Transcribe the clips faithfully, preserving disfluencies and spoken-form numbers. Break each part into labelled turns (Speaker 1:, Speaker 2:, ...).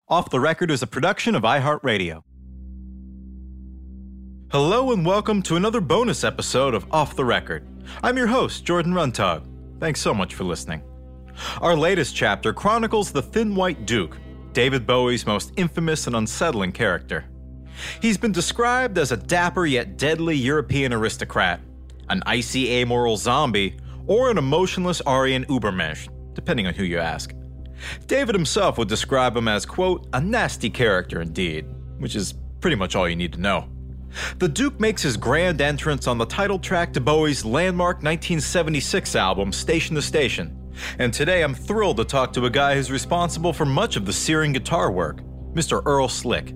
Speaker 1: Off the Record is a production of iHeartRadio. Hello and welcome to another bonus episode of Off the Record. I'm your host, Jordan Runtagh. Thanks so much for listening. Our latest chapter chronicles the Thin White Duke, David Bowie's most infamous and unsettling character. He's been described as a dapper yet deadly European aristocrat, an icy amoral zombie, or an emotionless Aryan Ubermensch, depending on who you ask. David himself would describe him as, quote, a nasty character indeed, which is pretty much all you need to know. The Duke makes his grand entrance on the title track to Bowie's landmark nineteen seventy-six album, Station to Station, and today I'm thrilled to talk to a guy who's responsible for much of the searing guitar work, Mister Earl Slick.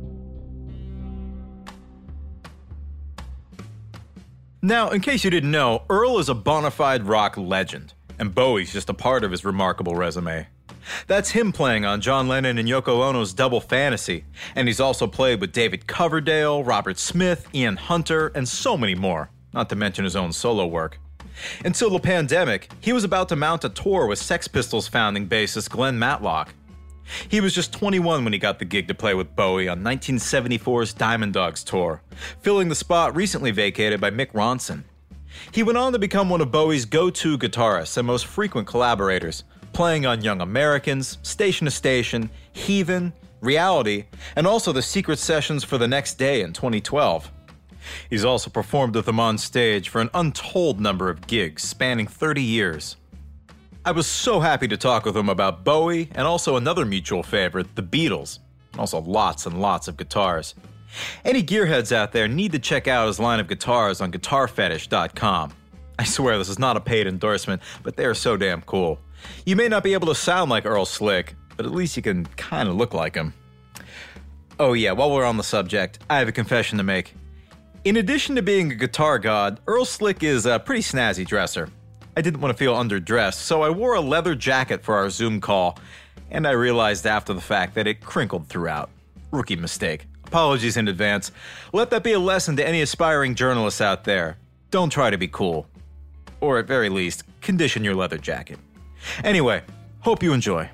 Speaker 1: Now, in case you didn't know, Earl is a bona fide rock legend, and Bowie's just a part of his remarkable resume. That's him playing on John Lennon and Yoko Ono's Double Fantasy, and he's also played with David Coverdale, Robert Smith, Ian Hunter, and so many more, not to mention his own solo work. Until the pandemic, he was about to mount a tour with Sex Pistols founding bassist Glenn Matlock. He was just twenty-one when he got the gig to play with Bowie on nineteen seventy-four's Diamond Dogs tour, filling the spot recently vacated by Mick Ronson. He went on to become one of Bowie's go-to guitarists and most frequent collaborators, playing on Young Americans, Station to Station, Heathen, Reality, and also the secret sessions for The Next Day in twenty twelve. He's also performed with them on stage for an untold number of gigs spanning thirty years. I was so happy to talk with him about Bowie and also another mutual favorite, the Beatles, and also lots and lots of guitars. Any gearheads out there need to check out his line of guitars on guitar fetish dot com. I swear this is not a paid endorsement, but they are so damn cool. You may not be able to sound like Earl Slick, but at least you can kind of look like him. Oh yeah, while we're on the subject, I have a confession to make. In addition to being a guitar god, Earl Slick is a pretty snazzy dresser. I didn't want to feel underdressed, so I wore a leather jacket for our Zoom call, and I realized after the fact that it crinkled throughout. Rookie mistake. Apologies in advance. Let that be a lesson to any aspiring journalists out there. Don't try to be cool. Or at very least, condition your leather jacket. Anyway, hope you enjoy.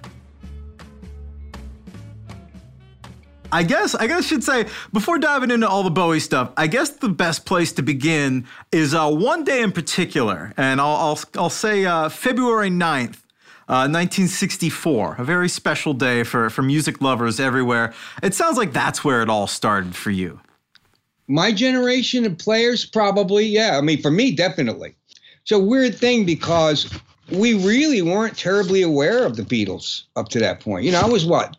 Speaker 2: I guess I guess I should say, before diving into all the Bowie stuff, I guess the best place to begin is uh, one day in particular, and I'll I'll, I'll say uh, February ninth, uh, nineteen sixty-four, a very special day for, for music lovers everywhere. It sounds like that's where it all started for you.
Speaker 3: My generation of players, probably, yeah. I mean, for me, definitely. It's a weird thing because we really weren't terribly aware of the Beatles up to that point. You know, I was what,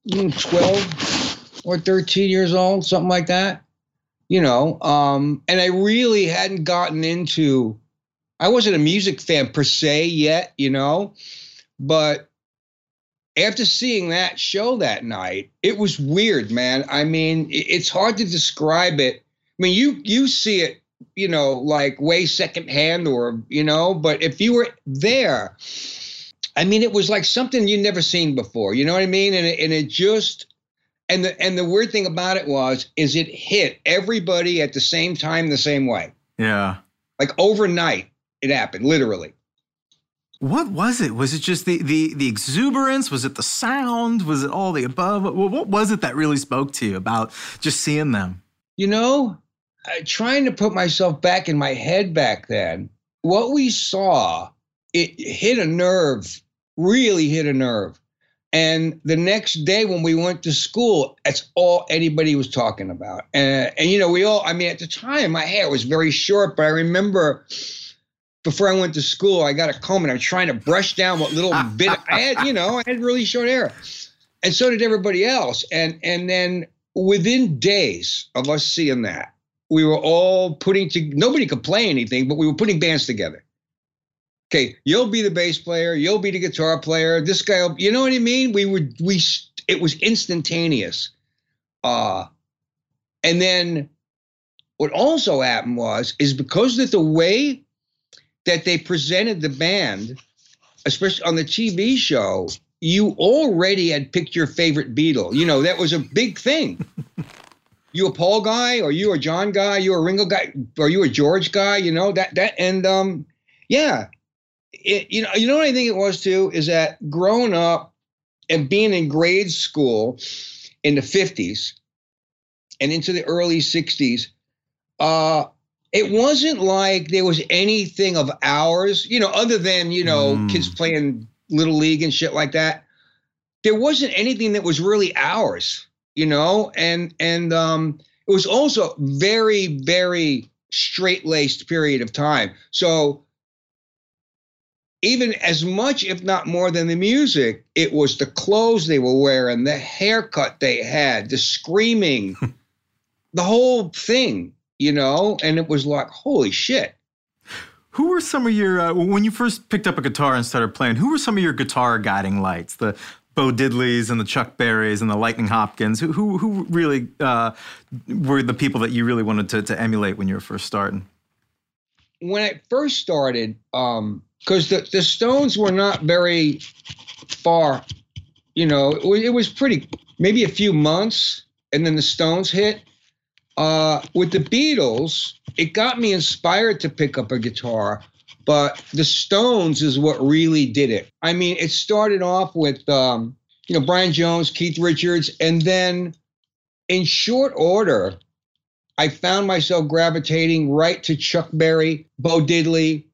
Speaker 3: twelve or thirteen years old, something like that. You know, um, and I really hadn't gotten into, I wasn't a music fan per se yet, you know, but after seeing that show that night, it was weird, man. I mean, it's hard to describe it. I mean, you you see it, you know, like way secondhand or, you know, but if you were there, I mean, it was like something you'd never seen before, you know what I mean? And it, and it just, and the, and the weird thing about it was, is it hit everybody at the same time, the same way.
Speaker 2: Yeah.
Speaker 3: Like overnight, it happened, literally.
Speaker 2: What was it? Was it just the, the, the exuberance? Was it the sound? Was it all the above? What, what was it that really spoke to you about just seeing them?
Speaker 3: You know, uh, trying to put myself back in my head back then, what we saw, it hit a nerve, really hit a nerve. And the next day when we went to school, that's all anybody was talking about. And, and, you know, we all, I mean, at the time, my hair was very short, but I remember before I went to school, I got a comb and I was trying to brush down what little bit I had, you know, I had really short hair. And so did everybody else. And, and then within days of us seeing that, we were all putting to, nobody could play anything, but we were putting bands together. Okay, you'll be the bass player, you'll be the guitar player, this guy, you know what I mean? We would, we, it was instantaneous. Uh, and then what also happened was, is because of the way that they presented the band, especially on the T V show, you already had picked your favorite Beatle. You know, that was a big thing. You a Paul guy, or you a John guy, you a Ringo guy, or you a George guy, you know, that, that, and um, yeah. It, you know, you know what I think it was too, is that growing up, and being in grade school in the fifties and into the early sixties, uh, it wasn't like there was anything of ours, you know, other than, you know, mm. kids playing Little League and shit like that. There wasn't anything that was really ours, you know, and and um, it was also very, very straight-laced period of time. So even as much, if not more than the music, it was the clothes they were wearing, the haircut they had, the screaming, the whole thing, you know, and it was like, holy shit.
Speaker 2: Who were some of your, uh, when you first picked up a guitar and started playing, who were some of your guitar guiding lights? The Bo Diddleys and the Chuck Berrys and the Lightning Hopkins? Who who, who really uh, were the people that you really wanted to, to emulate when you were first starting?
Speaker 3: When I first started, um, because the, the Stones were not very far, you know, it was, it was pretty, maybe a few months, and then the Stones hit. Uh, with the Beatles, it got me inspired to pick up a guitar, but the Stones is what really did it. I mean, it started off with, um, you know, Brian Jones, Keith Richards, and then in short order, I found myself gravitating right to Chuck Berry, Bo Diddley,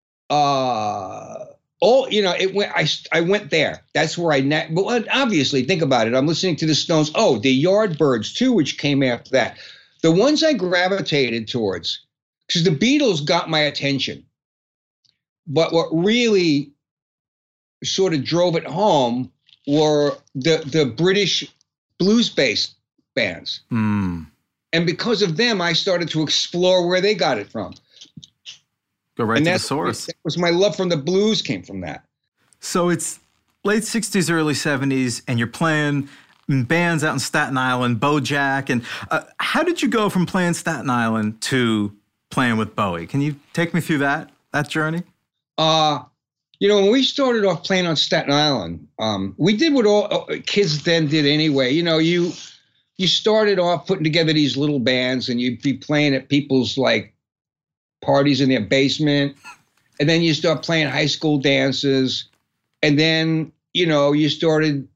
Speaker 3: uh, all, you know, it went, I, I went there. That's where I, net, but obviously, think about it. I'm listening to the Stones. Oh, the Yardbirds too, which came after that. The ones I gravitated towards, because the Beatles got my attention, but what really sort of drove it home were the, the British blues-based bands.
Speaker 2: Mm.
Speaker 3: And because of them, I started to explore where they got it from.
Speaker 2: Go right
Speaker 3: and
Speaker 2: to the source.
Speaker 3: That was my love from the blues came from that.
Speaker 2: So it's late sixties, early seventies, and you're playing in bands out in Staten Island, Bojack. And uh, how did you go from playing Staten Island to playing with Bowie? Can you take me through that that journey?
Speaker 3: Uh, you know, when we started off playing on Staten Island, um, we did what all uh, kids then did anyway. You know, you you started off putting together these little bands, and you'd be playing at people's like parties in their basement, and then you start playing high school dances, and then you know you started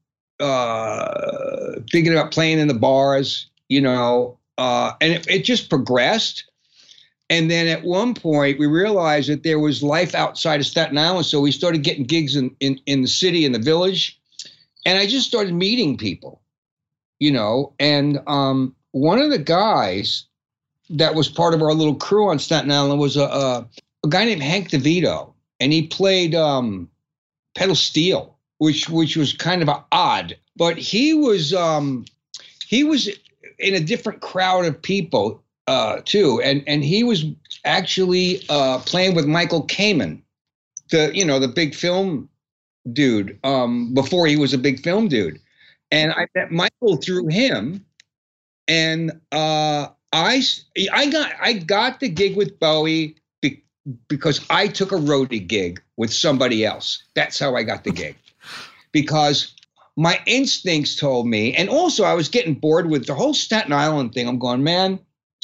Speaker 3: uh, thinking about playing in the bars, you know, uh, and it, it just progressed. And then at one point we realized that there was life outside of Staten Island. So we started getting gigs in, in, in the city, in the village. And I just started meeting people, you know, and um, one of the guys that was part of our little crew on Staten Island was a, a, a guy named Hank DeVito. And he played um, pedal steel, which which was kind of odd. But he was um, he was in a different crowd of people uh, too, and and he was actually uh, playing with Michael Kamen, the you know the big film dude, um, before he was a big film dude. And I met Michael through him, and uh, I I got I got the gig with Bowie be, because I took a roadie gig with somebody else. That's how I got the gig. Because my instincts told me, and also I was getting bored with the whole Staten Island thing. I'm going, man,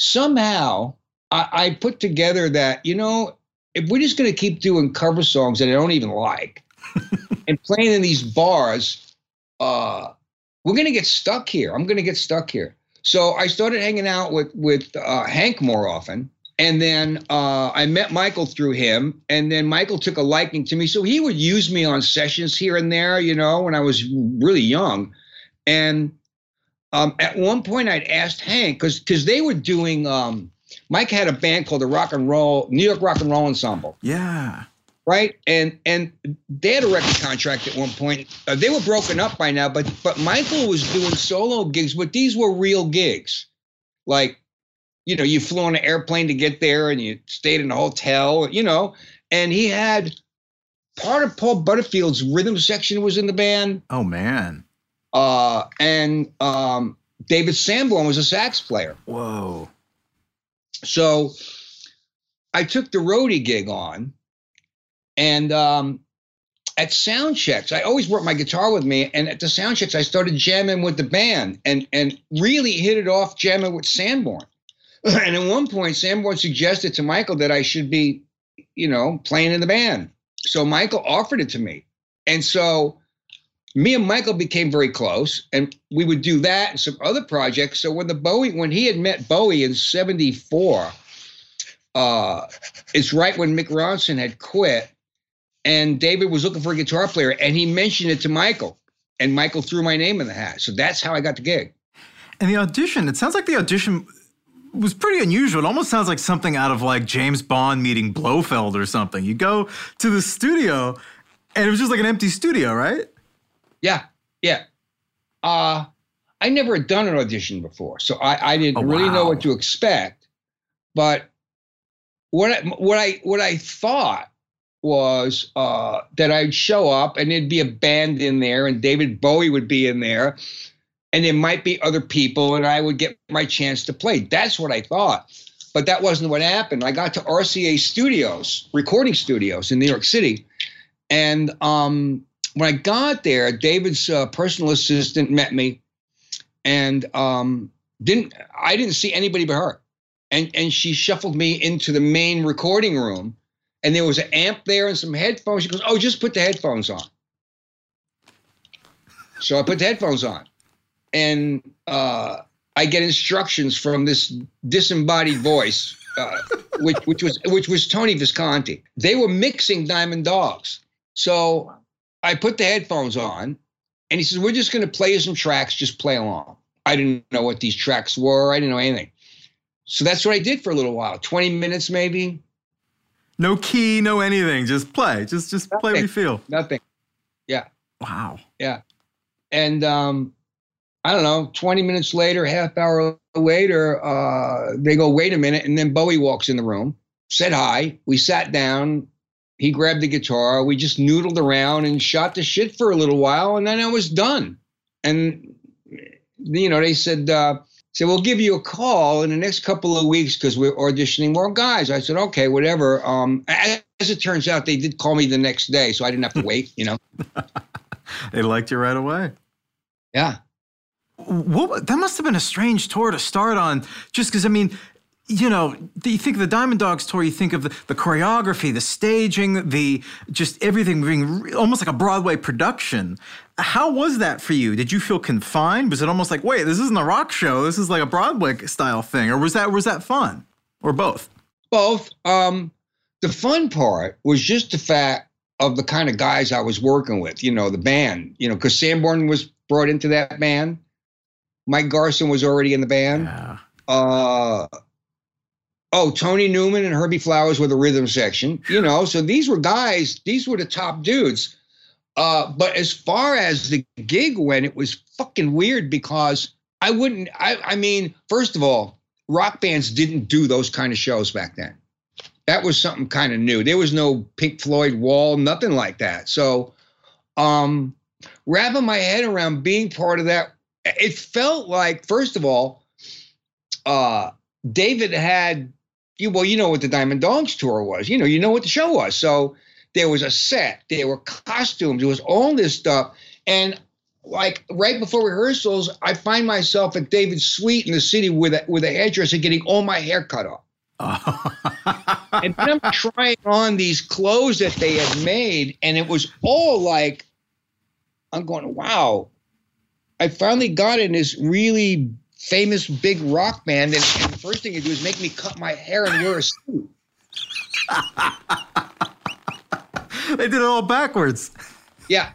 Speaker 3: somehow I, I put together that, you know, if we're just going to keep doing cover songs that I don't even like and playing in these bars, uh, we're going to get stuck here. I'm going to get stuck here. So I started hanging out with, with uh, Hank more often. And then uh, I met Michael through him, and then Michael took a liking to me. So he would use me on sessions here and there, you know, when I was really young. And um, at one point I'd asked Hank, because because they were doing, um, Mike had a band called the Rock and Roll, New York Rock and Roll Ensemble.
Speaker 2: Yeah.
Speaker 3: Right? And and they had a record contract at one point. Uh, they were broken up by now, but but Michael was doing solo gigs, but these were real gigs. Like, you know, you flew on an airplane to get there and you stayed in a hotel, you know, and he had part of Paul Butterfield's rhythm section was in the band.
Speaker 2: Oh, man.
Speaker 3: Uh, and um, David Sanborn was a sax player.
Speaker 2: Whoa.
Speaker 3: So I took the roadie gig on, and um, at sound checks, I always brought my guitar with me. And at the sound checks, I started jamming with the band and, and really hit it off jamming with Sanborn. And at one point, Sanborn suggested to Michael that I should be, you know, playing in the band. So Michael offered it to me. And so me and Michael became very close, and we would do that and some other projects. So when the Bowie, when he had met Bowie in seventy-four, uh, it's right when Mick Ronson had quit, and David was looking for a guitar player, and he mentioned it to Michael, and Michael threw my name in the hat. So that's how I got the gig.
Speaker 2: And the audition, it sounds like the audition was pretty unusual. It almost sounds like something out of like James Bond meeting Blofeld or something. You go to the studio, and it was just like an empty studio, right?
Speaker 3: Yeah, yeah. Uh, I never had done an audition before, so I, I didn't
Speaker 2: Oh,
Speaker 3: really know
Speaker 2: wow.
Speaker 3: what to expect. But what I, what I what I thought was uh, that I'd show up and there'd be a band in there, and David Bowie would be in there, and there might be other people, and I would get my chance to play. That's what I thought. But that wasn't what happened. I got to R C A Studios, recording studios in New York City, and um. when I got there, David's uh, personal assistant met me, and um, didn't I didn't see anybody but her, and and she shuffled me into the main recording room, and there was an amp there and some headphones. She goes, "Oh, just put the headphones on." So I put the headphones on, and uh, I get instructions from this disembodied voice, uh, which which was which was Tony Visconti. They were mixing Diamond Dogs, so I put the headphones on, and he says, "We're just going to play you some tracks. Just play along." I didn't know what these tracks were. I didn't know anything. So that's what I did for a little while, twenty minutes maybe.
Speaker 2: No key, no anything. Just play. Just just play what you feel.
Speaker 3: Nothing. Yeah.
Speaker 2: Wow.
Speaker 3: Yeah. And um, I don't know, twenty minutes later, half hour later, uh, they go, "Wait a minute." And then Bowie walks in the room, said hi. We sat down. He grabbed the guitar. We just noodled around and shot the shit for a little while, and then I was done. And, you know, they said, uh, said, "We'll give you a call in the next couple of weeks because we're auditioning more guys." I said, "Okay, whatever." Um, as it turns out, they did call me the next day, so I didn't have to wait, you know.
Speaker 2: They liked you right away.
Speaker 3: Yeah.
Speaker 2: What, that must have been a strange tour to start on, just because, I mean, you know, you think of the Diamond Dogs tour, you think of the, the choreography, the staging, the just everything being re- almost like a Broadway production. How was that for you? Did you feel confined? Was it almost like, wait, this isn't a rock show, this is like a Broadway style thing? Or was that was that fun? Or both?
Speaker 3: Both. Um, the fun part was just the fact of the kind of guys I was working with, you know, the band, you know, because Sanborn was brought into that band. Mike Garson was already in the band.
Speaker 2: Yeah.
Speaker 3: Uh, oh, Tony Newman and Herbie Flowers were the rhythm section, you know, so these were guys, these were the top dudes. Uh, but as far as the gig went, it was fucking weird because I wouldn't, I, I mean, first of all, rock bands didn't do those kind of shows back then. That was something kind of new. There was no Pink Floyd Wall, nothing like that. So um, wrapping my head around being part of that, it felt like, first of all, uh, David had, you well, you know what the Diamond Dogs tour was. You know, you know what the show was. So there was a set, there were costumes, there was all this stuff. And like right before rehearsals, I find myself at David's suite in the city with a, with a hairdresser getting all my hair cut off. And then I'm trying on these clothes that they had made, and it was all like, I'm going, wow. I finally got in this really famous big rock band, and, and the first thing you do is make me cut my hair and wear a suit.
Speaker 2: They did it all backwards.
Speaker 3: Yeah.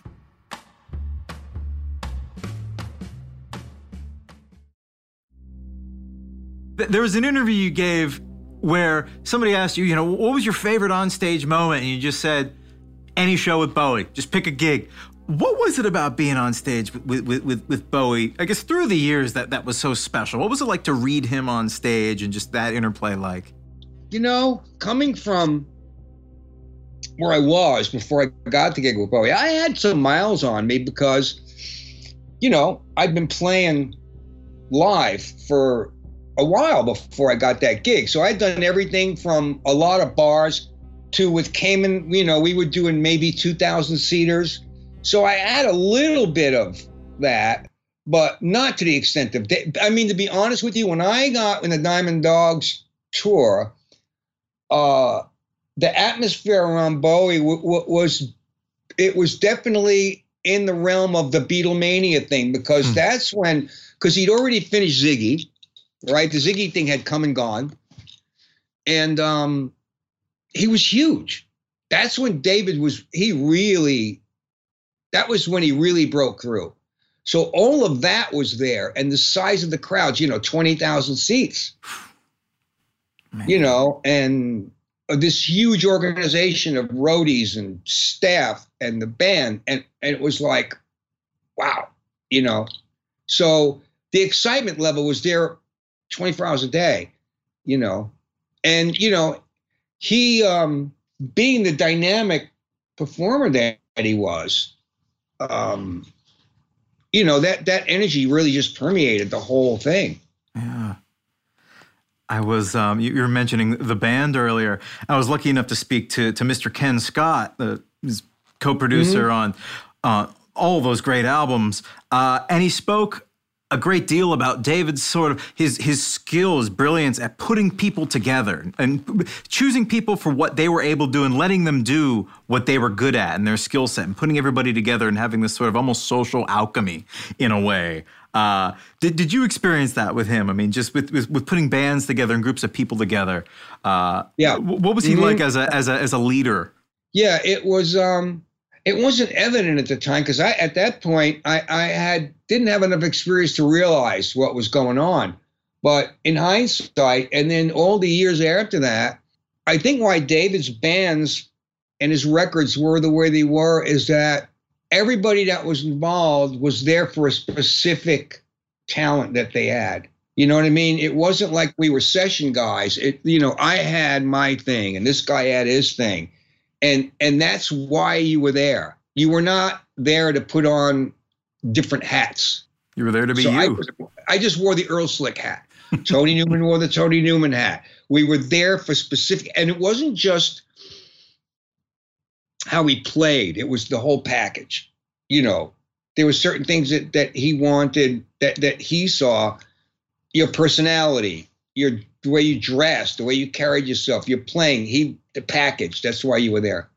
Speaker 2: There was an interview you gave where somebody asked you, you know, what was your favorite onstage moment? And you just said, any show with Bowie. Just pick a gig. What was it about being on stage with, with, with, with Bowie, I guess through the years, that, that was so special? What was it like to read him on stage and just that interplay like?
Speaker 3: You know, coming from where I was before I got the gig with Bowie, I had some miles on me because, you know, I'd been playing live for a while before I got that gig. So I'd done everything from a lot of bars to with Cayman, you know, we were doing maybe two thousand seaters. So I had a little bit of that, but not to the extent of, I mean, to be honest with you, when I got in the Diamond Dogs tour, uh, the atmosphere around Bowie w- w- was, it was definitely in the realm of the Beatlemania thing, because hmm. that's when, because he'd already finished Ziggy, right? The Ziggy thing had come and gone. And um, he was huge. That's when David was, he really, that was when he really broke through. So all of that was there. And the size of the crowds, you know, twenty thousand seats, Man. you know, and this huge organization of roadies and staff and the band. And, and it was like, wow, you know. So the excitement level was there twenty-four hours a day, you know. And, you know, he, um, being the dynamic performer that he was, um, you know, that, that energy really just permeated the whole thing.
Speaker 2: Yeah. I was, um, you, you were mentioning the band earlier. I was lucky enough to speak to, to Mister Ken Scott, the his co-producer mm-hmm. on uh, all those great albums. Uh, and he spoke a great deal about David's sort of his his skill, his brilliance at putting people together and choosing people for what they were able to do and letting them do what they were good at and their skill set and putting everybody together and having this sort of almost social alchemy in a way. Uh, did did you experience that with him? I mean, just with with, with putting bands together and groups of people together. Uh,
Speaker 3: yeah.
Speaker 2: What was he mm-hmm. like as a as a as a leader?
Speaker 3: Yeah, it was. Um, it wasn't evident at the time because I at that point I I had didn't have enough experience to realize what was going on. But in hindsight, and then all the years after that, I think why David's bands and his records were the way they were is that everybody that was involved was there for a specific talent that they had. You know what I mean? It wasn't like we were session guys. It, you know, I had my thing and this guy had his thing. And and that's why you were there. You were not there to put on different hats.
Speaker 2: You were there to be
Speaker 3: so
Speaker 2: you.
Speaker 3: I, was, I just wore the Earl Slick hat. Tony Newman wore the Tony Newman hat. We were there for specific, and it wasn't just how he played. It was the whole package. You know, there were certain things that, that he wanted, that, that he saw, your personality, your the way you dressed, the way you carried yourself, your playing, he the package. That's why you were there.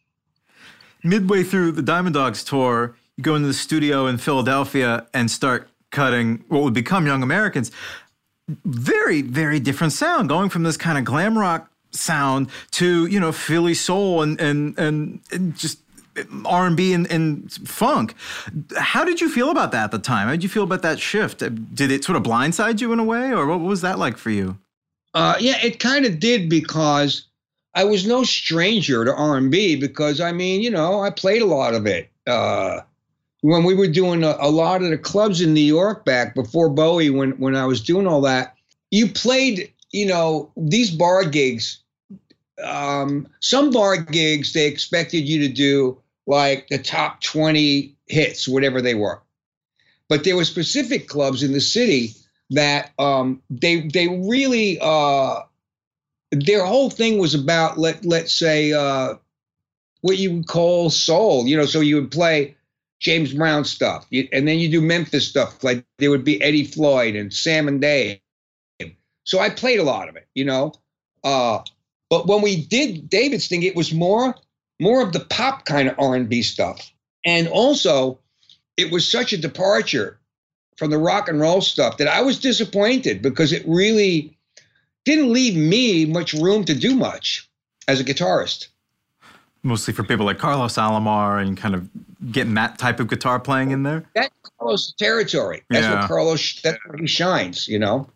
Speaker 2: Midway through the Diamond Dogs tour, you go into the studio in Philadelphia and start cutting what would become Young Americans. Very, very different sound, going from this kind of glam rock sound to, you know, Philly soul and and and, and just R and B and, and funk. How did you feel about that at the time? How did you feel about that shift? Did it sort of blindside you in a way, or what was that like for you?
Speaker 3: Uh, yeah, it kind of did, because I was no stranger to R and B, because, I mean, you know, I played a lot of it. Uh, when we were doing a, a lot of the clubs in New York back before Bowie, when, when I was doing all that, you played, you know, these bar gigs. Um, some bar gigs, they expected you to do like the top twenty hits, whatever they were. But there were specific clubs in the city that um, they they really, uh, their whole thing was about, let, let's say, uh, what you would call soul. You know, so you would play James Brown stuff, and then you do Memphis stuff, like there would be Eddie Floyd and Sam and Dave. So I played a lot of it, you know. Uh, but when we did David's thing, it was more more of the pop kind of R and B stuff. And also, it was such a departure from the rock and roll stuff that I was disappointed, because it really didn't leave me much room to do much as a guitarist.
Speaker 2: Mostly for people like Carlos Alomar and kind of getting that type of guitar playing in there?
Speaker 3: That's Carlos' territory. That's
Speaker 2: yeah.
Speaker 3: what Carlos, that's where he shines, you know?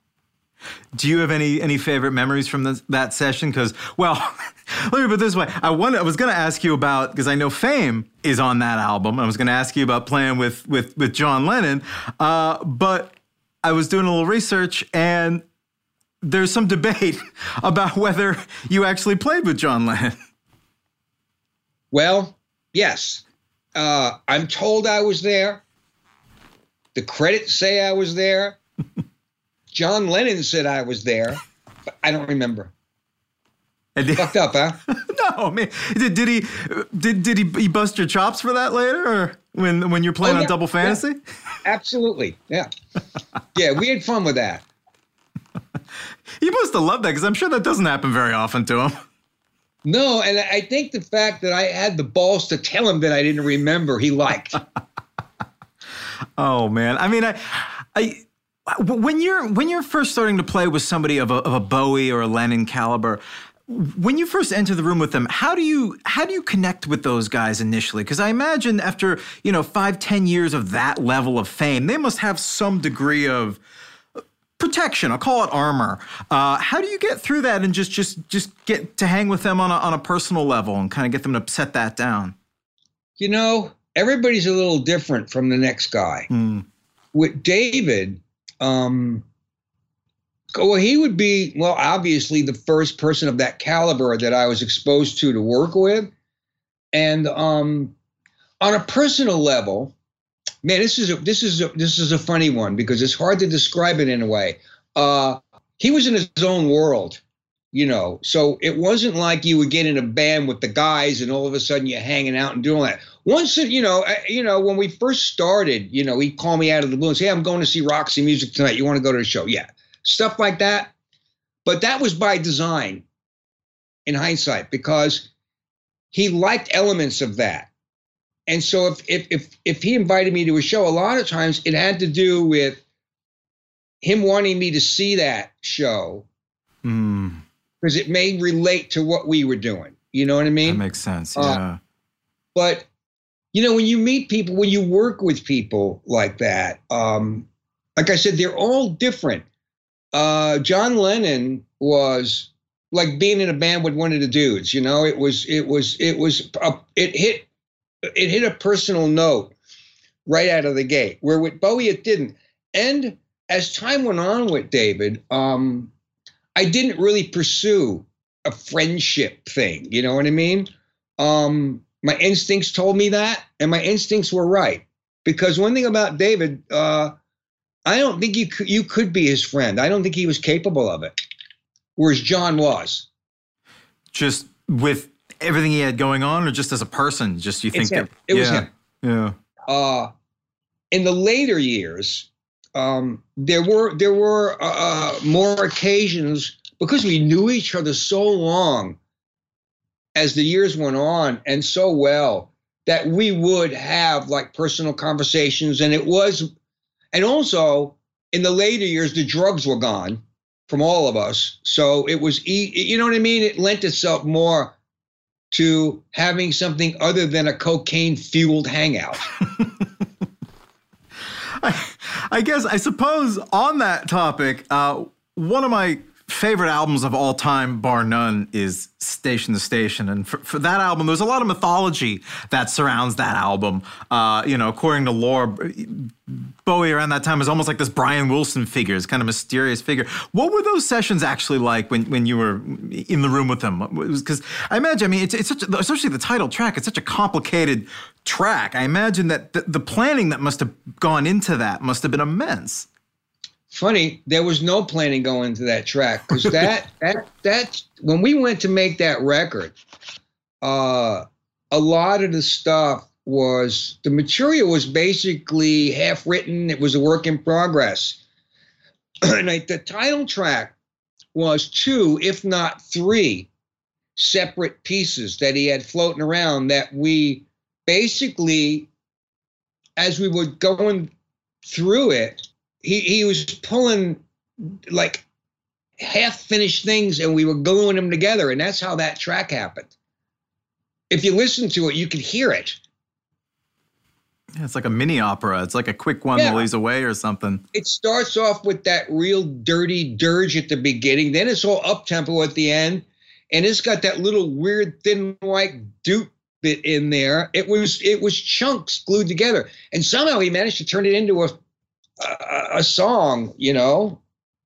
Speaker 2: Do you have any any favorite memories from this, that session? Because, well, let me put it this way. I, wanted, I was going to ask you about, because I know Fame is on that album. I was going to ask you about playing with, with, with John Lennon. Uh, but I was doing a little research, and there's some debate about whether you actually played with John Lennon.
Speaker 3: Well, yes. Uh, I'm told I was there. The credits say I was there. John Lennon said I was there, but I don't remember.
Speaker 2: Did,
Speaker 3: Fucked up, huh?
Speaker 2: No, man. Did, did he did did he, he bust your chops for that later, or when when you're playing oh, yeah, on Double Fantasy?
Speaker 3: Yeah. Absolutely, yeah, yeah. We had fun with that.
Speaker 2: He must have loved that, because I'm sure that doesn't happen very often to him.
Speaker 3: No, and I think the fact that I had the balls to tell him that I didn't remember, he liked.
Speaker 2: Oh man, I mean, I, I, when you're when you're first starting to play with somebody of a, of a Bowie or a Lennon caliber, when you first enter the room with them, how do you how do you connect with those guys initially? Because I imagine after you know five, ten years of that level of fame, they must have some degree of protection. I'll call it armor. Uh, how do you get through that and just just just get to hang with them on a, on a personal level and kind of get them to set that down?
Speaker 3: You know, everybody's a little different from the next guy.
Speaker 2: Mm.
Speaker 3: With David, um, well, he would be, well, obviously the first person of that caliber that I was exposed to to work with. And um, on a personal level, man, this is a, this is a, this is a funny one because it's hard to describe it in a way. Uh, he was in his own world, you know, so it wasn't like you would get in a band with the guys and all of a sudden you're hanging out and doing that. Once, you know, I, you know, when we first started, you know, he'd call me out of the blue and say, hey, I'm going to see Roxy Music tonight. You want to go to the show? Yeah. Stuff like that. But that was by design in hindsight because he liked elements of that. And so if if if if he invited me to a show, a lot of times it had to do with him wanting me to see that show because
Speaker 2: mm.
Speaker 3: it may relate to what we were doing. You know what I mean?
Speaker 2: That makes sense.
Speaker 3: Uh,
Speaker 2: Yeah.
Speaker 3: But you know, when you meet people, when you work with people like that, um, like I said, they're all different. Uh, John Lennon was like being in a band with one of the dudes. You know, it was it was it was a, it hit it hit a personal note right out of the gate. Where with Bowie it didn't. And as time went on with David, um, I didn't really pursue a friendship thing. You know what I mean? Um, my instincts told me that, and my instincts were right. Because one thing about David, uh, I don't think you could, you could be his friend. I don't think he was capable of it, whereas John was.
Speaker 2: Just with everything he had going on, or just as a person? Just you think
Speaker 3: It's him.
Speaker 2: that
Speaker 3: It
Speaker 2: yeah,
Speaker 3: was him.
Speaker 2: Yeah.
Speaker 3: Uh, in the later years, um, there were there were uh, more occasions because we knew each other so long as the years went on and so well that we would have like personal conversations. And it was, and also in the later years, the drugs were gone from all of us. So it was, you know what I mean? It lent itself more to having something other than a cocaine fueled hangout.
Speaker 2: I, I guess, I suppose on that topic, uh, one of my favorite albums of all time, bar none, is Station to Station. And for, for that album, there's a lot of mythology that surrounds that album. Uh, you know, according to lore, Bowie around that time is almost like this Brian Wilson figure, this kind of mysterious figure. What were those sessions actually like when, when you were in the room with him? Because I imagine, I mean, it's, it's such, especially the title track, it's such a complicated track. I imagine that the, the planning that must have gone into that must have been immense.
Speaker 3: Funny, there was no planning going into that track because that that that when we went to make that record, uh, a lot of the stuff was the material was basically half written. It was a work in progress. And like the title track was two, if not three, separate pieces that he had floating around that we basically, as we were going through it. He he was pulling like half finished things and we were gluing them together. And that's how that track happened. If you listen to it, you could hear it.
Speaker 2: Yeah, it's like a mini opera. It's like a quick one
Speaker 3: Yeah.
Speaker 2: while he's away or something.
Speaker 3: It starts off with that real dirty dirge at the beginning. Then it's all up tempo at the end. And it's got that little weird thin white dupe bit in there. It was it was chunks glued together. And somehow he managed to turn it into a A, a song, you know.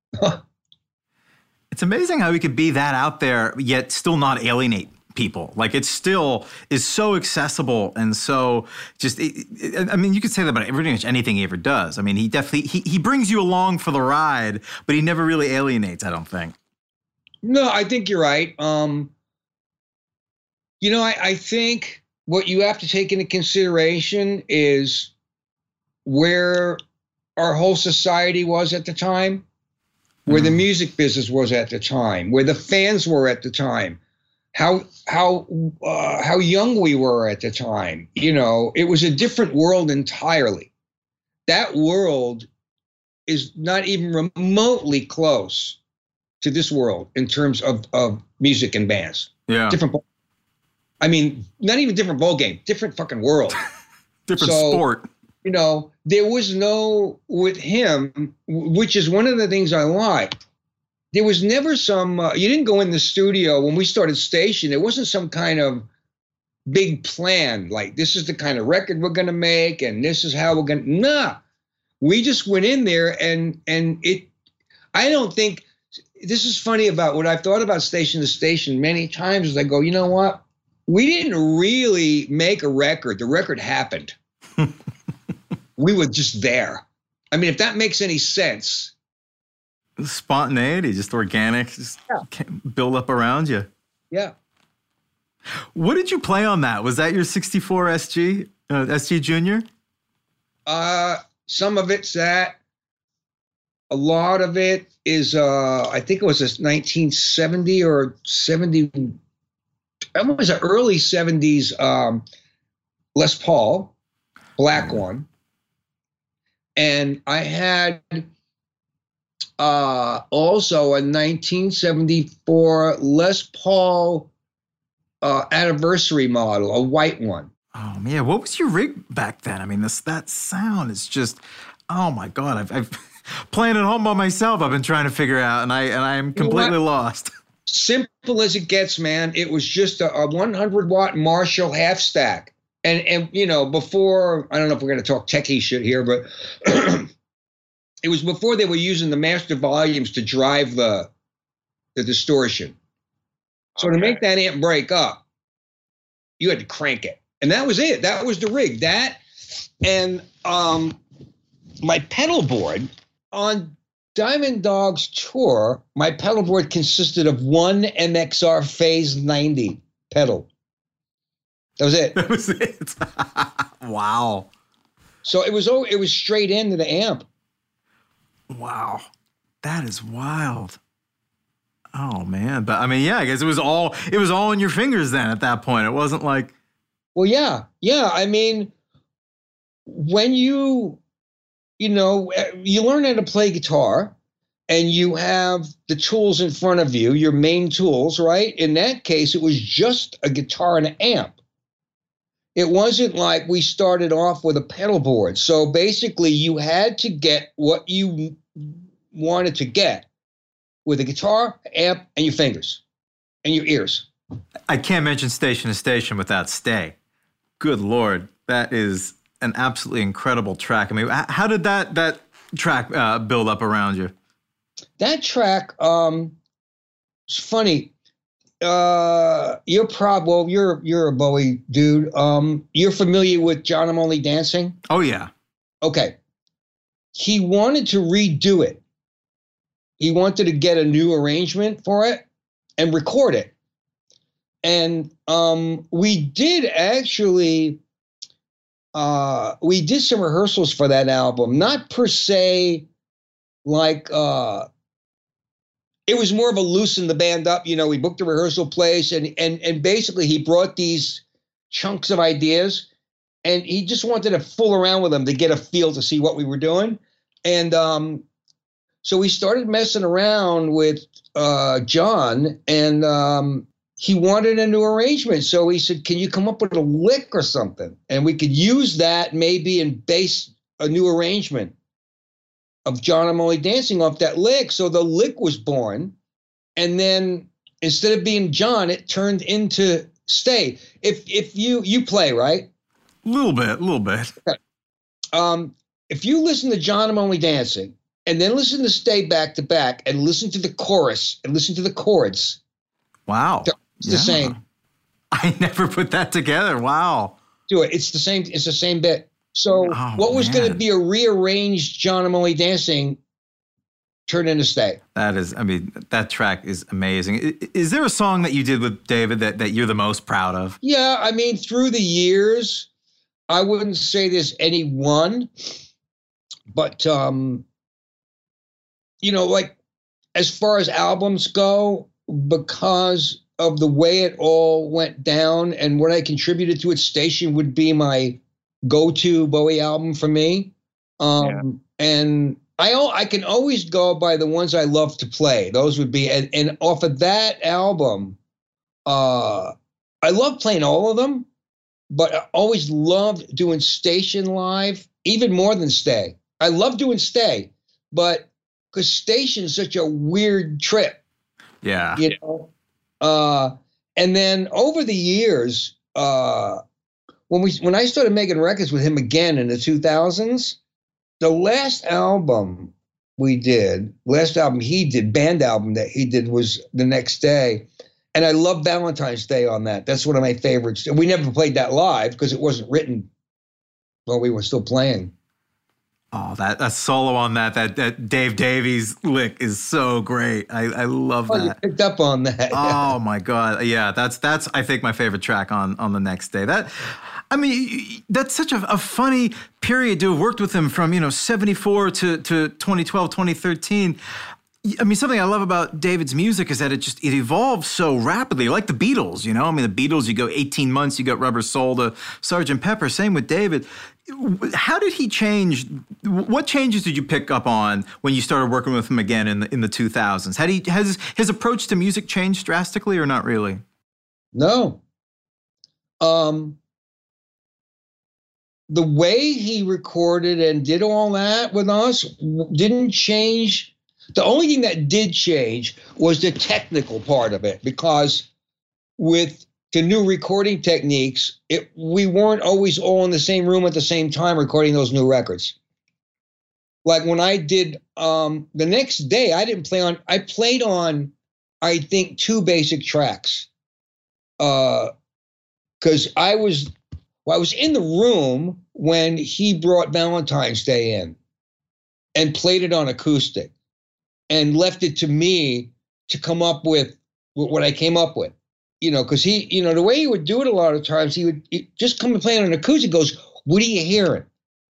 Speaker 2: It's amazing how he could be that out there, yet still not alienate people. Like it still is so accessible and so just, it, it, I mean, you could say that about pretty much anything he ever does. I mean, he definitely, he, he brings you along for the ride, but he never really alienates, I don't think.
Speaker 3: No, I think you're right. Um, you know, I, I think what you have to take into consideration is where our whole society was at the time, where mm. the music business was at the time, where the fans were at the time. how how uh, how young we were at the time. You know, it was a different world entirely. That world is not even remotely close to this world in terms of, of music and bands.
Speaker 2: Yeah.
Speaker 3: Different. I mean, not even different ball game, different fucking world.
Speaker 2: Different
Speaker 3: so,
Speaker 2: sport.
Speaker 3: You know, there was no, with him, which is one of the things I like, there was never some, uh, you didn't go in the studio when we started Station, there wasn't some kind of big plan, like this is the kind of record we're going to make and this is how we're going to, nah. We just went in there and, and it, I don't think, this is funny about what I've thought about Station to Station many times is I go, you know what? We didn't really make a record. The record happened. We were just there. I mean, if that makes any sense.
Speaker 2: Spontaneity, just organic, just
Speaker 3: Yeah.
Speaker 2: build up around you.
Speaker 3: Yeah.
Speaker 2: What did you play on that? Was that your sixty-four S G, uh, S G Junior?
Speaker 3: Uh, some of it's that. A lot of it is, uh, I think it was a nineteen seventy or seventy. It was an early seventies um, Les Paul, black one. And I had uh, also a nineteen seventy-four Les Paul uh, anniversary model, a white one.
Speaker 2: Oh, man. What was your rig back then? I mean, this that sound is just, oh, my God. I've, I've playing at home by myself. I've been trying to figure out, and, I, and I'm completely lost.
Speaker 3: Simple as it gets, man. It was just a, a one hundred watt Marshall half stack. And, and you know, before, I don't know if we're going to talk techie shit here, but it was before they were using the master volumes to drive the, the distortion. So okay. To make that amp break up, you had to crank it. And that was it. That was the rig. That and um, my pedal board on Diamond Dog's tour, my pedal board consisted of one M X R Phase ninety pedal. That was it.
Speaker 2: That was it. Wow.
Speaker 3: So it was it was straight into the amp.
Speaker 2: Wow. That is wild. Oh man. But I mean, yeah, I guess it was all it was all in your fingers then at that point. It wasn't like
Speaker 3: Well, yeah. Yeah, I mean, when you you know, you learn how to play guitar and you have the tools in front of you, your main tools, right? In that case, it was just a guitar and an amp. It wasn't like we started off with a pedal board. So basically, you had to get what you wanted to get with a guitar, amp, and your fingers and your ears.
Speaker 2: I can't mention Station to Station without Stay. Good Lord, that is an absolutely incredible track. I mean, how did that that track uh, build up around you?
Speaker 3: That track, um, it's funny. Uh, you're prob well, you're you're a Bowie dude. Um, you're familiar with John I'm Only Dancing?
Speaker 2: Oh yeah.
Speaker 3: Okay. He wanted to redo it. He wanted to get a new arrangement for it and record it. And um, we did actually. Uh, we did some rehearsals for that album, not per se like, uh, it was more of a loosen the band up. You know, we booked a rehearsal place and, and, and basically he brought these chunks of ideas and he just wanted to fool around with them to get a feel to see what we were doing. And um, so we started messing around with uh, John and um, he wanted a new arrangement. So he said, can you come up with a lick or something? And we could use that maybe and base a new arrangement of John I'm Only Dancing off that lick. So the lick was born. And then instead of being John, it turned into Stay. If if you you play, right?
Speaker 2: A little bit, a little bit.
Speaker 3: Okay. Um, if you listen to John I'm Only Dancing and then listen to Stay back to back and listen to the chorus and listen to the chords.
Speaker 2: Wow.
Speaker 3: It's the
Speaker 2: yeah.
Speaker 3: same.
Speaker 2: I never put that together. Wow.
Speaker 3: Do it. It's the same. It's the same bit. So
Speaker 2: oh,
Speaker 3: what was going to
Speaker 2: man.
Speaker 3: be a rearranged John I'm Only Dancing turned into Stay.
Speaker 2: That is, I mean, that track is amazing. Is, is there a song that you did with David that, that you're the most proud of?
Speaker 3: Yeah. I mean, through the years, I wouldn't say there's any one, but, um, you know, like as far as albums go, because of the way it all went down and what I contributed to it. Station would be my go-to Bowie album for me. Um, yeah. And I I can always go by the ones I love to play. Those would be, and, and off of that album, uh, I love playing all of them, but I always loved doing Station live, even more than Stay. I love doing Stay, but because Station is such a weird trip.
Speaker 2: Yeah.
Speaker 3: You know? Uh, and then over the years, uh, when we when I started making records with him again in the two thousands, the last album we did, last album he did, band album that he did was The Next Day. And I love Valentine's Day on that. That's one of my favorites. We never played that live because it wasn't written while we were still playing.
Speaker 2: Oh, that, that solo on that, that, that Dave Davies lick is so great. I, I love
Speaker 3: oh,
Speaker 2: that.
Speaker 3: You picked up on that.
Speaker 2: Oh my God. Yeah, that's, that's, I think, my favorite track on, on The Next Day. That, I mean, that's such a, a funny period to have worked with him from, you know, seventy-four to, to twenty twelve, twenty thirteen. I mean, something I love about David's music is that it just, it evolves so rapidly, like the Beatles, you know? I mean, the Beatles, you go eighteen months, you got Rubber Soul to Sergeant Pepper, same with David. How did he change? What changes did you pick up on when you started working with him again in the, in the two thousands? Had he, has his approach to music changed drastically or not really?
Speaker 3: No. Um, the way he recorded and did all that with us didn't change. The only thing that did change was the technical part of it, because with the new recording techniques, it, we weren't always all in the same room at the same time recording those new records. Like when I did um, The Next Day, I didn't play on, I played on, I think, two basic tracks. Uh, because I was, well, I was in the room when he brought Valentine's Day in and played it on acoustic. And left it to me to come up with what I came up with, you know, because he, you know, the way he would do it a lot of times, he would he'd just come and play on an acoustic. Goes, what are you hearing?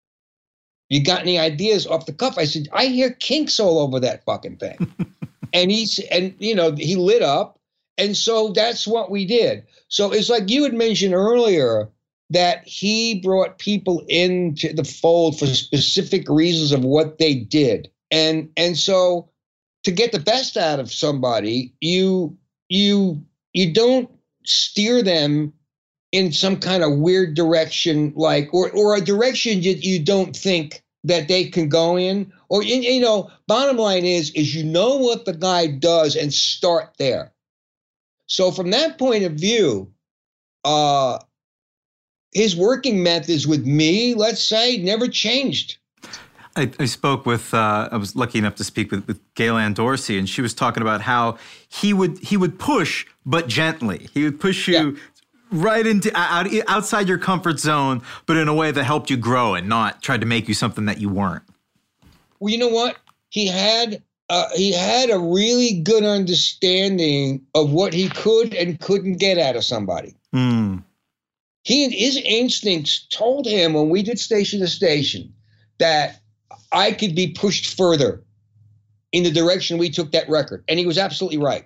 Speaker 3: You got any ideas off the cuff? I said, I hear Kinks all over that fucking thing. and he's, and you know, he lit up. And so that's what we did. So it's like you had mentioned earlier that he brought people into the fold for specific reasons of what they did. And, and so, to get the best out of somebody, you you you don't steer them in some kind of weird direction, like or or a direction that you don't think that they can go in. Or you know, bottom line is is you know what the guy does and start there. So from that point of view, uh, his working methods with me, let's say, never changed.
Speaker 2: I, I spoke with, uh, I was lucky enough to speak with, with Gail Dorsey, and she was talking about how he would he would push, but gently. He would push you yeah. right into out, outside your comfort zone, but in a way that helped you grow and not tried to make you something that you weren't.
Speaker 3: Well, you know what? He had uh, he had a really good understanding of what he could and couldn't get out of somebody.
Speaker 2: Mm.
Speaker 3: He and his instincts told him when we did Station to Station that I could be pushed further in the direction we took that record. And he was absolutely right.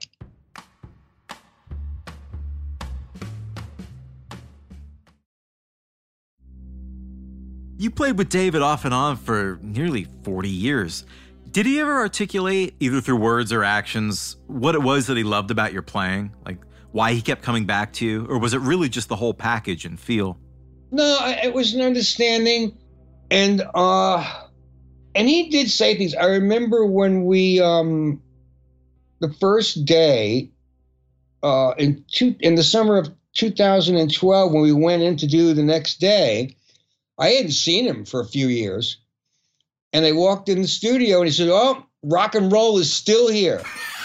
Speaker 2: You played with David off and on for nearly forty years. Did he ever articulate, either through words or actions, what it was that he loved about your playing? Like why he kept coming back to you? Or was it really just the whole package and feel?
Speaker 3: No, I, it was an understanding. And, uh... And he did say things. I remember when we, um, the first day, uh, in two, in the summer of two thousand twelve, when we went in to do The Next Day, I hadn't seen him for a few years. And I walked in the studio and he said, oh, rock and roll is still here.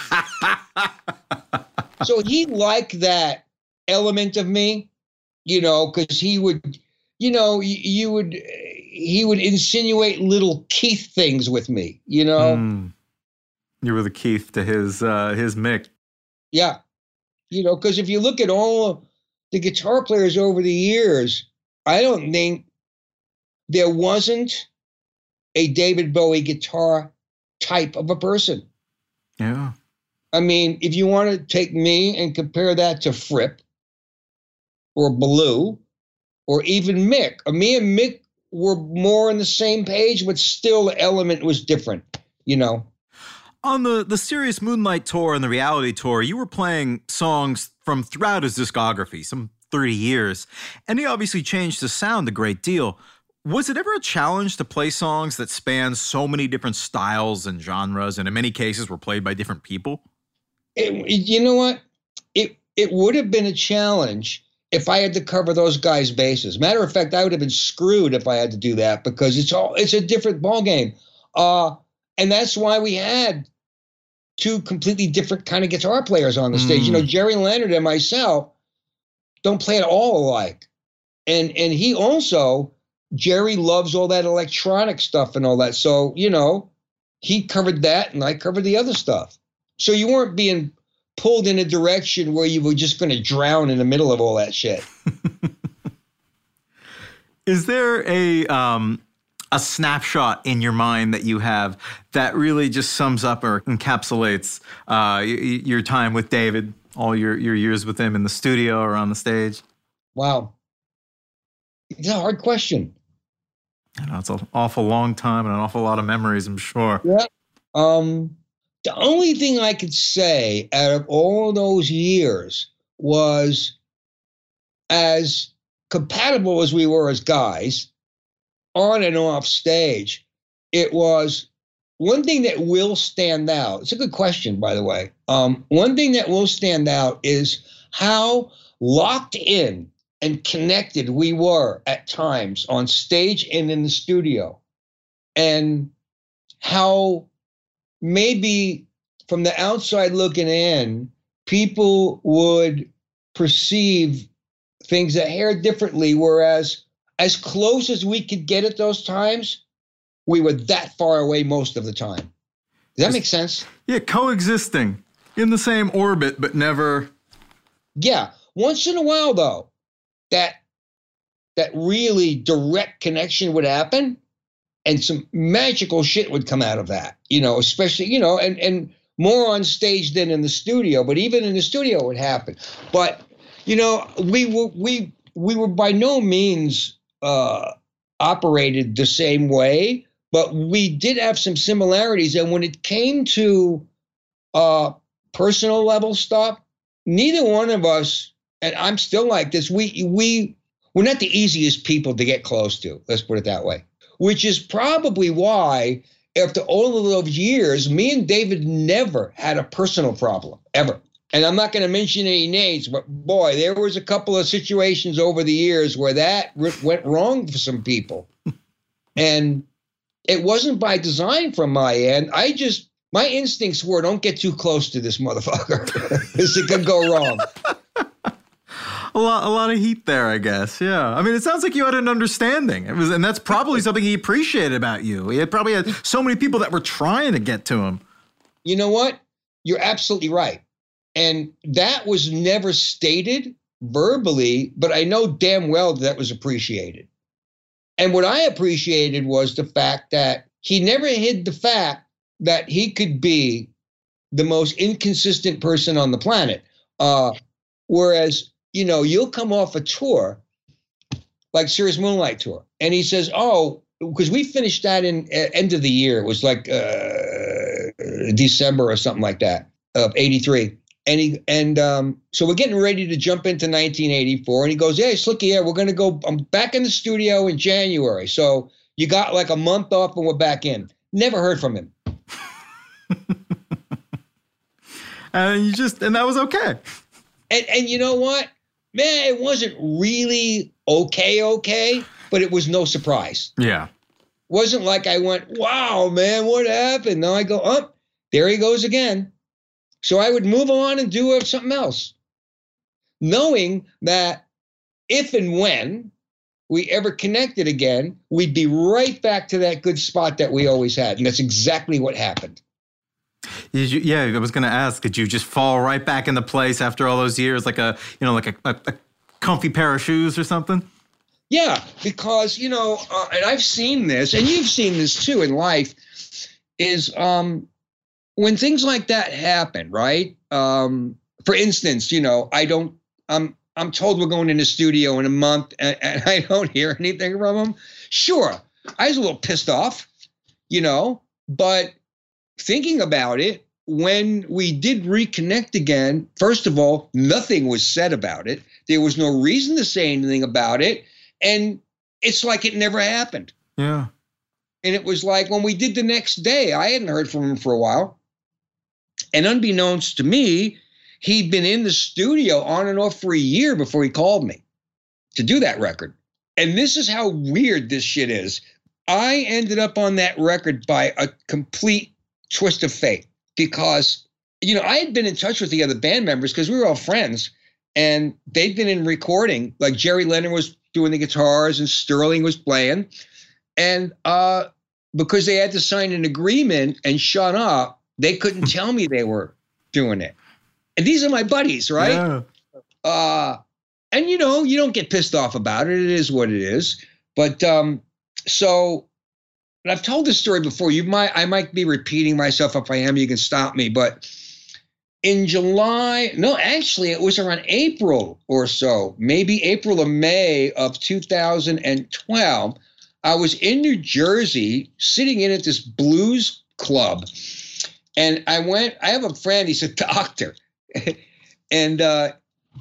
Speaker 3: So he liked that element of me, you know, because he would, you know, you, you would... he would insinuate little Keith things with me, you know?
Speaker 2: Mm. You were the Keith to his uh, his Mick.
Speaker 3: Yeah. You know, because if you look at all the guitar players over the years, I don't think there wasn't a David Bowie guitar type of a person.
Speaker 2: Yeah.
Speaker 3: I mean, if you want to take me and compare that to Fripp or Blue or even Mick, uh, me and Mick were more on the same page, but still the element was different, you know.
Speaker 1: On the, the Serious Moonlight tour and the reality tour, you were playing songs from throughout his discography, some thirty years, and he obviously changed his sound a great deal. Was it ever a challenge to play songs that span so many different styles and genres, and in many cases were played by different people?
Speaker 3: It, it, you know what? It it would have been a challenge if I had to cover those guys' bases. Matter of fact, I would have been screwed if I had to do that because it's all it's a different ballgame. Uh, and that's why we had two completely different kind of guitar players on the mm. stage. You know, Jerry Leonard and myself don't play at all alike. And and he also, Jerry loves all that electronic stuff and all that. So, you know, he covered that and I covered the other stuff. So you weren't being pulled in a direction where you were just going to drown in the middle of all that shit.
Speaker 1: Is there a um, a snapshot in your mind that you have that really just sums up or encapsulates uh, y- your time with David, all your, your years with him in the studio or on the stage?
Speaker 3: Wow. It's a hard question.
Speaker 1: I know, it's an awful long time and an awful lot of memories, I'm sure.
Speaker 3: Yeah. Um, the only thing I could say out of all those years was, as compatible as we were as guys, on and off stage, it was one thing that will stand out. It's a good question, by the way. Um, one thing that will stand out is how locked in and connected we were at times on stage and in the studio, and how maybe from the outside looking in, people would perceive things that hair differently, whereas as close as we could get at those times, we were that far away most of the time. Does that make sense?
Speaker 1: Yeah, coexisting in the same orbit, but never.
Speaker 3: Yeah. Once in a while, though, that that really direct connection would happen, and some magical shit would come out of that, you know, especially, you know, and, and more on stage than in the studio, but even in the studio it would happen. But, you know, we were, we, we were by no means uh, operated the same way, but we did have some similarities. And when it came to uh, personal level stuff, neither one of us, and I'm still like this, we, we, we're not the easiest people to get close to. Let's put it that way. Which is probably why, after all of those years, me and David never had a personal problem, ever. And I'm not going to mention any names, but boy, there was a couple of situations over the years where that went wrong for some people. And it wasn't by design from my end. I just, my instincts were, don't get too close to this motherfucker, because it could go wrong.
Speaker 1: A lot, a lot of heat there, I guess. Yeah. I mean, it sounds like you had an understanding. It was, and that's probably something he appreciated about you. He had probably had so many people that were trying to get to him.
Speaker 3: You know what? You're absolutely right. And that was never stated verbally, but I know damn well that was appreciated. And what I appreciated was the fact that he never hid the fact that he could be the most inconsistent person on the planet. Uh, whereas, you know, you'll come off a tour like Serious Moonlight tour, and he says, oh, because we finished that in uh, end of the year. It was like uh, December or something like that of eighty-three. And he and um, so we're getting ready to jump into nineteen eighty-four. And he goes, hey, Slicky, yeah, we're going to go. I'm back in the studio in January. So you got like a month off and we're back in. Never heard from him.
Speaker 1: And you just, and that was okay.
Speaker 3: And and you know what? Man, it wasn't really okay, okay, but it was no surprise.
Speaker 1: Yeah.
Speaker 3: Wasn't like I went, wow, man, what happened? Now I go, oh, there he goes again. So I would move on and do something else, knowing that if and when we ever connected again, we'd be right back to that good spot that we always had. And that's exactly what happened.
Speaker 1: Did you, yeah, I was going to ask, did you just fall right back into place after all those years, like a, you know, like a, a, a comfy pair of shoes or something?
Speaker 3: Yeah, because, you know, uh, and I've seen this, and you've seen this too in life, is um, when things like that happen, right? Um, for instance, you know, I don't, I'm, I'm told we're going in the studio in a month and, and I don't hear anything from them. Sure. I was a little pissed off, you know, but thinking about it, when we did reconnect again, first of all, nothing was said about it. There was no reason to say anything about it. And it's like it never happened.
Speaker 2: Yeah.
Speaker 3: And it was like when we did the next day, I hadn't heard from him for a while. And unbeknownst to me, he'd been in the studio on and off for a year before he called me to do that record. And this is how weird this shit is. I ended up on that record by a complete twist of fate because, you know, I had been in touch with the other band members because we were all friends and they'd been in recording. Like Jerry Leonard was doing the guitars and Sterling was playing. And uh, because they had to sign an agreement and shut up, they couldn't tell me they were doing it. And these are my buddies, right?
Speaker 2: Yeah.
Speaker 3: Uh, and, you know, you don't get pissed off about it. It is what it is. But um, so, and I've told this story before. You might, I might be repeating myself. If I am, you can stop me. But in July, no, actually, it was around April or so, maybe April or May of two thousand twelve. I was in New Jersey sitting in at this blues club. And I went, I have a friend, he's a doctor. and uh,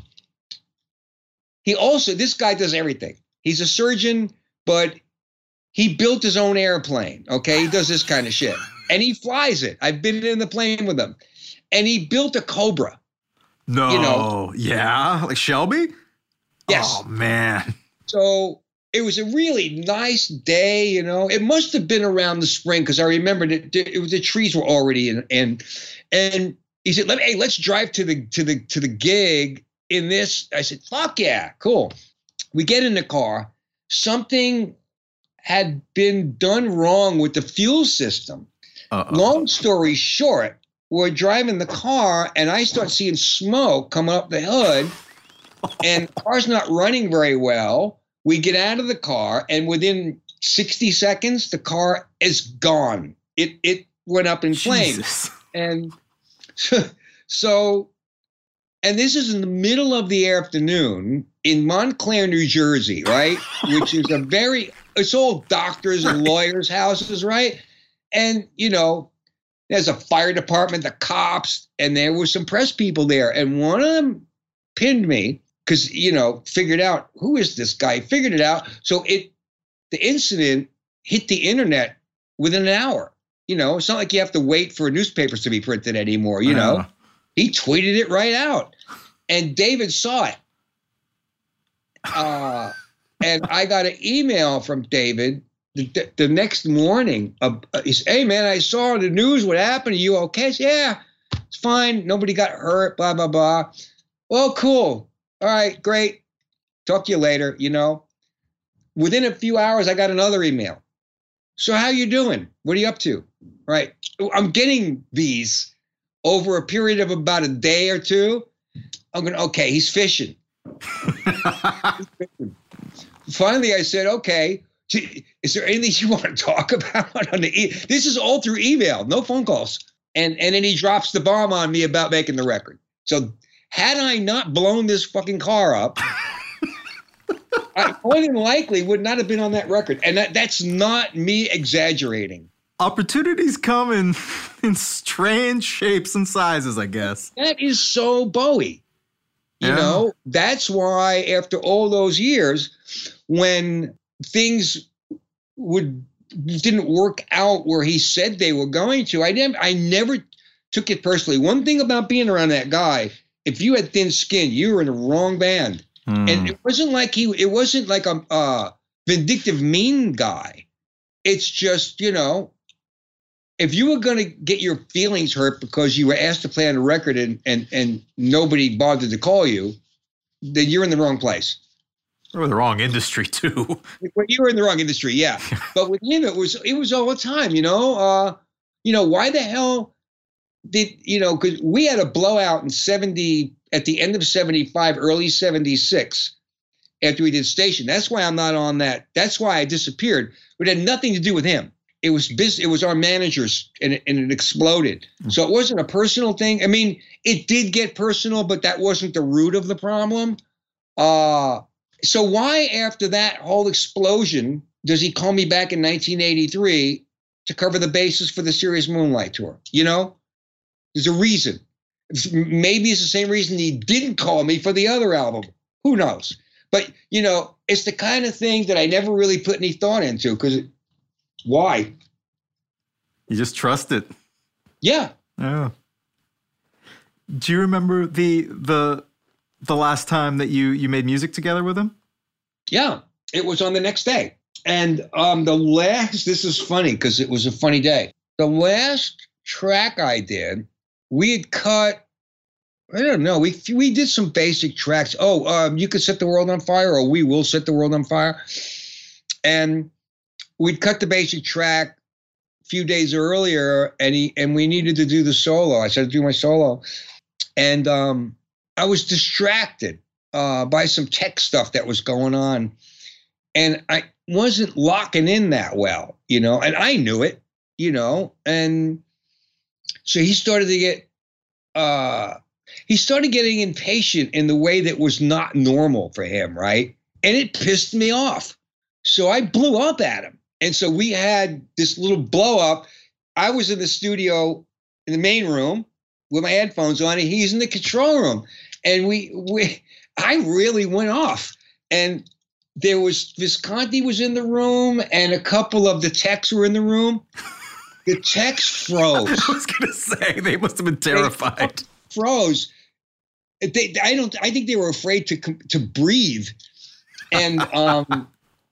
Speaker 3: he also, this guy does everything. He's a surgeon, but he built his own airplane. Okay. He does this kind of shit. And he flies it. I've been in the plane with him. And he built a Cobra.
Speaker 2: No.
Speaker 3: You know?
Speaker 2: Yeah. Like Shelby?
Speaker 3: Yes.
Speaker 2: Oh, man.
Speaker 3: So it was a really nice day, you know. It must have been around the spring because I remember that it was, the trees were already in. And and he said, Let, "Hey, let's drive to the to the to the gig in this." I said, "Fuck yeah, cool." We get in the car. Something had been done wrong with the fuel system. Uh-oh. Long story short, we're driving the car, and I start seeing smoke coming up the hood, and the car's not running very well. We get out of the car, and within sixty seconds, the car is gone. It it went up in flames.
Speaker 2: Jesus.
Speaker 3: And so, so, and this is in the middle of the afternoon in Montclair, New Jersey, right? Which is a very, it's all doctors and lawyers' houses, right? And, you know, there's a fire department, the cops, and there were some press people there. And one of them pinned me. Because, you know, figured out, who is this guy? Figured it out. So it, the incident hit the internet within an hour. You know, it's not like you have to wait for newspapers to be printed anymore, you know. Uh. He tweeted it right out. And David saw it. Uh, and I got an email from David the, the next morning. Uh, he said, "Hey, man, I saw on the news what happened. Are you okay?" I said, "Yeah, it's fine. Nobody got hurt, blah, blah, blah." "Well, cool. All right, great. Talk to you later," you know. Within a few hours, I got another email. "So how you doing? What are you up to?" Right. I'm getting these over a period of about a day or two. I'm going, okay, he's fishing. He's fishing. Finally, I said, "Okay, is there anything you want to talk about on the e-? This is all through email, no phone calls." And, and then he drops the bomb on me about making the record. So had I not blown this fucking car up, I more than likely would not have been on that record. And that, that's not me exaggerating.
Speaker 2: Opportunities come in, in strange shapes and sizes, I guess.
Speaker 3: That is so Bowie. You
Speaker 2: Yeah.
Speaker 3: know, that's why after all those years, when things would didn't work out where he said they were going to, I never, I never took it personally. One thing about being around that guy, if you had thin skin, you were in the wrong band. Mm. And it wasn't like he, it wasn't like a uh, vindictive, mean guy. It's just, you know, if you were going to get your feelings hurt because you were asked to play on a record and, and, and nobody bothered to call you, then you're in the wrong place.
Speaker 2: Or the wrong industry, too.
Speaker 3: You were in the wrong industry, yeah. But with him, it was, it was all the time, you know. Uh, you know, why the hell did, you know, because we had a blowout in seventy, at the end of seventy-five, early seventy-six, after we did Station. That's why I'm not on that. That's why I disappeared. It had nothing to do with him. it was biz- it was our managers, and it, and it exploded. So it wasn't a personal thing. I mean, it did get personal, but that wasn't the root of the problem. Uh, so why, after that whole explosion, does he call me back in nineteen eighty-three to cover the bases for the Serious Moonlight tour? You know, there's a reason. Maybe it's the same reason he didn't call me for the other album. Who knows? But, you know, it's the kind of thing that I never really put any thought into, because why?
Speaker 2: You just trust it.
Speaker 3: Yeah.
Speaker 2: Oh. Do you remember the the the last time that you you made music together with him?
Speaker 3: Yeah. It was on the next day. And um, the last, this is funny because it was a funny day. The last track I did, we had cut, I don't know, we we did some basic tracks. Oh, um, You Could Set the World on Fire, or We Will Set the World on Fire. And we'd cut the basic track a few days earlier, and he and we needed to do the solo. I started to do my solo. And um, I was distracted uh, by some tech stuff that was going on. And I wasn't locking in that well, you know, and I knew it, you know. And so he started to get, uh, he started getting impatient in the way that was not normal for him, right? And it pissed me off. So I blew up at him. And so we had this little blow up. I was in the studio in the main room with my headphones on, and he's in the control room. And we, we, I really went off. And there was, Visconti was in the room, and a couple of the techs were in the room. The techs froze.
Speaker 2: I was going to say, they must have been terrified.
Speaker 3: They froze. They, I don't, I think they were afraid to, to breathe. And um,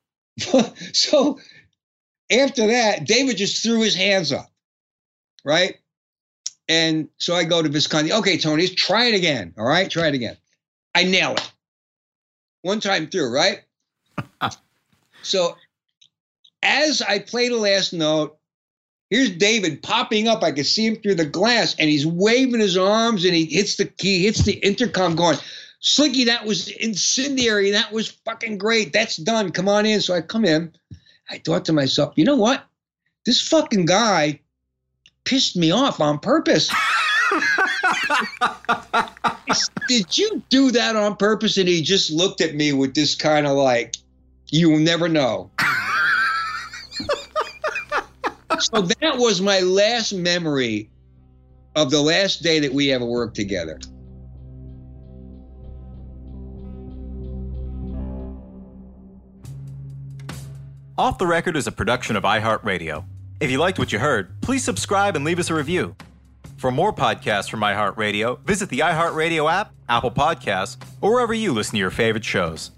Speaker 3: so after that, David just threw his hands up, right? And so I go to Visconti. Okay, Tony, try it again. All right, try it again. I nail it. One time through, right? So as I play the last note, here's David popping up. I can see him through the glass, and he's waving his arms, and he hits the key, hits the intercom going, Slinky, that was incendiary. That was fucking great. That's done. Come on in. So I come in. I thought to myself, you know what? This fucking guy pissed me off on purpose. Did you do that on purpose? And he just looked at me with this kind of like, you will never know. So that was my last memory of the last day that we ever worked together.
Speaker 1: Off the Record is a production of iHeartRadio. If you liked what you heard, please subscribe and leave us a review. For more podcasts from iHeartRadio, visit the iHeartRadio app, Apple Podcasts, or wherever you listen to your favorite shows.